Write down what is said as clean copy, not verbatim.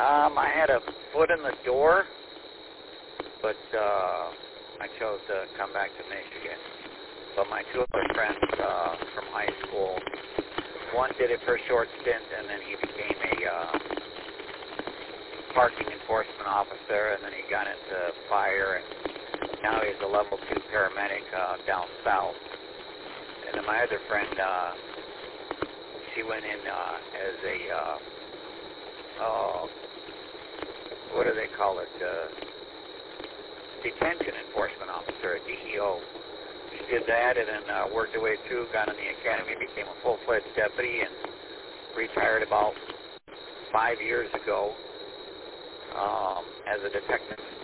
I had a foot in the door, but I chose to come back to Michigan. But my two other friends from high school, one did it for a short stint, and then he became a parking enforcement officer, and then he got into fire, and now he's a level 2 paramedic down south. And then my other friend, she went in as a, what do they call it, detention enforcement officer, a DEO. She did that and then worked her way through, got in the academy, became a full-fledged deputy, and retired about 5 years ago as a detective.